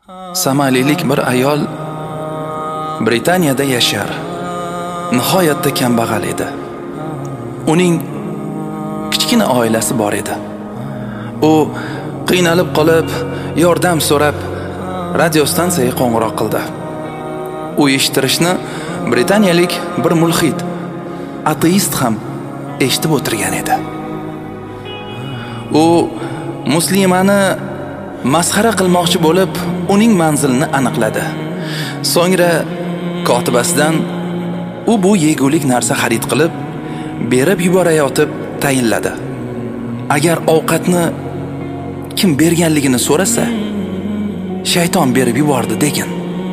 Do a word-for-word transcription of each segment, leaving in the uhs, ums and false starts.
Somalilik bir ayol Britaniyada yashar. Nihoyatda kambag'al edi. Uning kichkina oilasi bor edi. U qiynalib qolib, yordam so'rab radiostansiyaga qo'ng'iroq qildi. U eshittirishni britaniyalik bir mulhid, ateist ham eshitib o'tirgan edi. U muslimani masxara qilmoqchi bo'lib, uning manzilini aniqladi. So'ngra kotibasidan u bu yegulik narsa xarid qilib, berib yuborayotib tayinladi. Agar ovqatni kim berganligini so'rasa, shayton berib yubordi degan.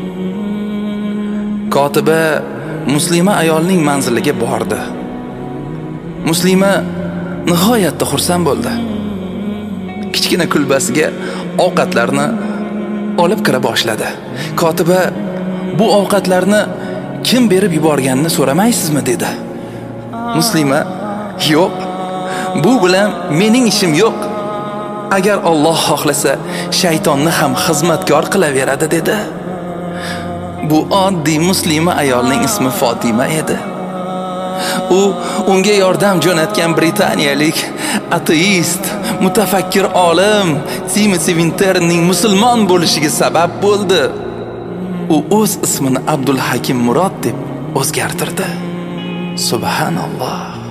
Kotiba muslima ayolning manziliga bordi. Muslima nihoyatda xursand bo'ldi. Kichkina kulbasiga ovqatlarni olib kira boshladi. Kotiba bu ovqatlarni kim berib yuborganini so'ramaysizmi dedi. Muslima, yo'q, bu bilan mening ishim yo'q. Agar Alloh xohlasa, shaytonni ham xizmatkor qilaveradi dedi. Bu oddiy muslima ayolning ismi Fatima edi. U unga yordam jo'natgan britaniyalik ateist, mutafakkir olim Timothy Winterning musulmon bo'lishiga sabab bo'ldi. U o'z ismini Abdul Hakim Murod deb o'zgartirdi. Subhanalloh.